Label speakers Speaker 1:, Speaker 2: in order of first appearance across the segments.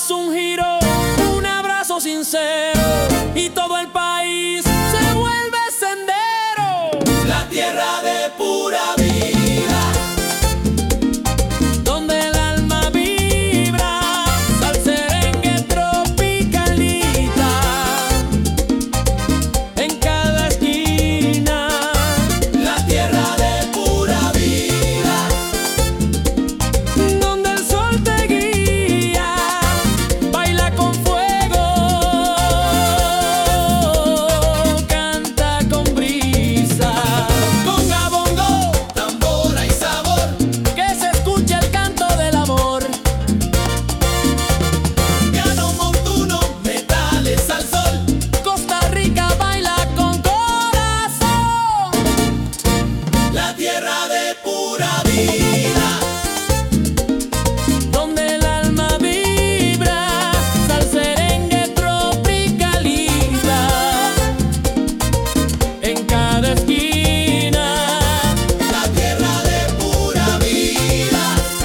Speaker 1: damos un giro, un abrazo sincero y todo el país se vuelve sendero.
Speaker 2: La tierra de pura vida,
Speaker 1: donde el alma vibra, salserengue tropicalita, en cada esquina.
Speaker 2: la tierra de pura vida,
Speaker 1: Donde el sol te guía, baila con fuego, canta con brisa.
Speaker 2: conga, bongo, tambora y sabor,
Speaker 1: Que se escuche el canto del amor.
Speaker 2: piano montuno, metales al sol.
Speaker 1: Costa Rica baila con corazón.
Speaker 2: La tierra de pura vida,
Speaker 1: Donde el alma vibra, salserengue tropicaliza, en cada esquina.
Speaker 2: la tierra de pura vida,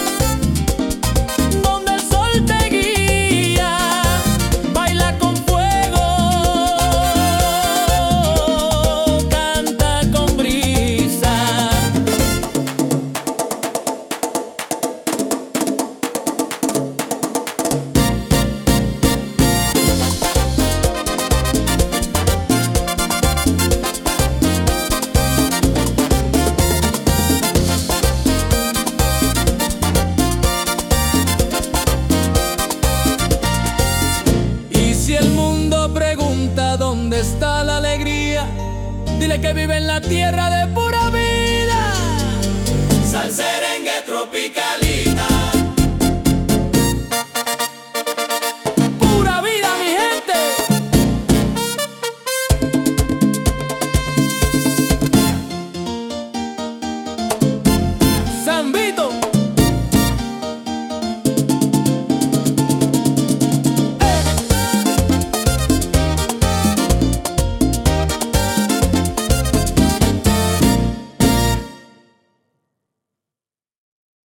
Speaker 1: Donde el sol te guía, baila con fuego, canta con brisa. Y si el mundo pregunta dónde está la alegría, dile que vive en la tierra de pura vida.
Speaker 2: salserengue tropical.